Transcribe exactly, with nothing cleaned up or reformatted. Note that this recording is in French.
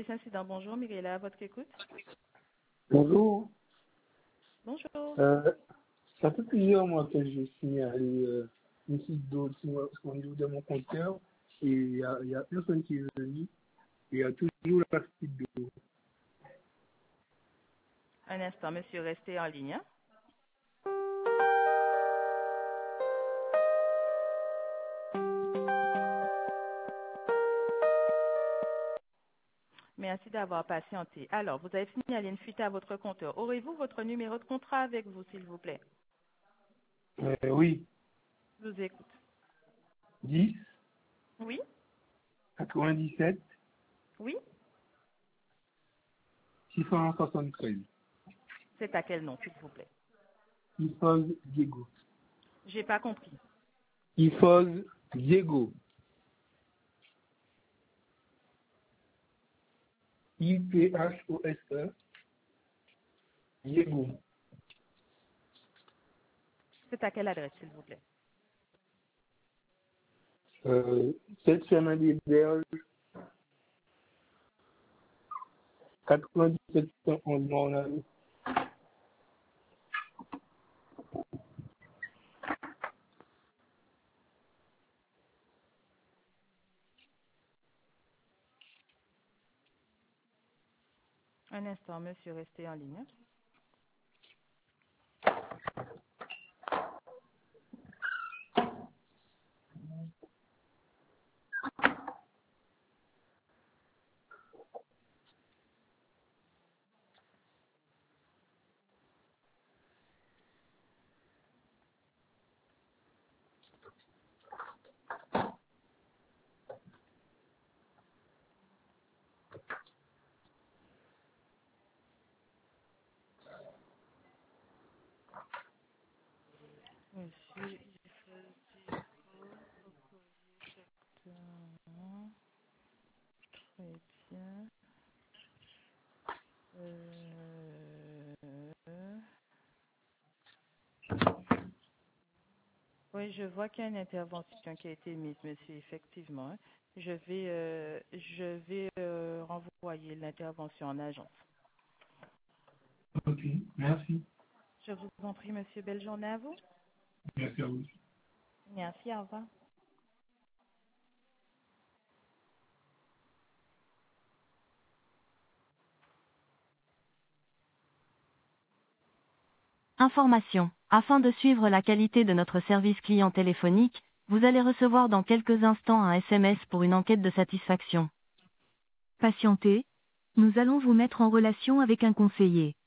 Incident. Bonjour, Mirella, à votre écoute. Bonjour. Bonjour. Euh, ça fait plusieurs mois que j'ai signalé euh, une fuite d'eau sur- au niveau de mon compteur et il y a, il y a personne qui est venu et il y a toujours la fuite d'eau. Un instant, monsieur, restez en ligne. Hein. Merci d'avoir patienté. Alors, vous avez signalé une fuite à votre compteur. Aurez-vous votre numéro de contrat avec vous, s'il vous plaît? Euh, oui, Je vous écoute. dix, Oui? quatre-vingt-dix-sept, Oui? six cent soixante-treize. C'est à quel nom, s'il vous plaît? Ifoz Diego. J'ai pas compris. Ifoz Diego. I P H O S E Diego. C'est à quelle adresse, s'il vous plaît? Euh, sept chemin des Berges, quatre-vingt-dix-sept cent onze Mornay. Un instant, monsieur, restez en ligne. Hein. Monsieur, il faut Exactement. Très bien. Euh... Oui, je vois qu'il y a une intervention qui a été mise, monsieur, effectivement. Hein. Je vais, euh, je vais euh, renvoyer l'intervention en agence. Ok, merci. Je vous en prie, monsieur. Belle journée à vous. Merci à vous. Merci, au revoir. Information. Afin de suivre la qualité de notre service client téléphonique, vous allez recevoir dans quelques instants un S M S pour une enquête de satisfaction. Patientez. Nous allons vous mettre en relation avec un conseiller.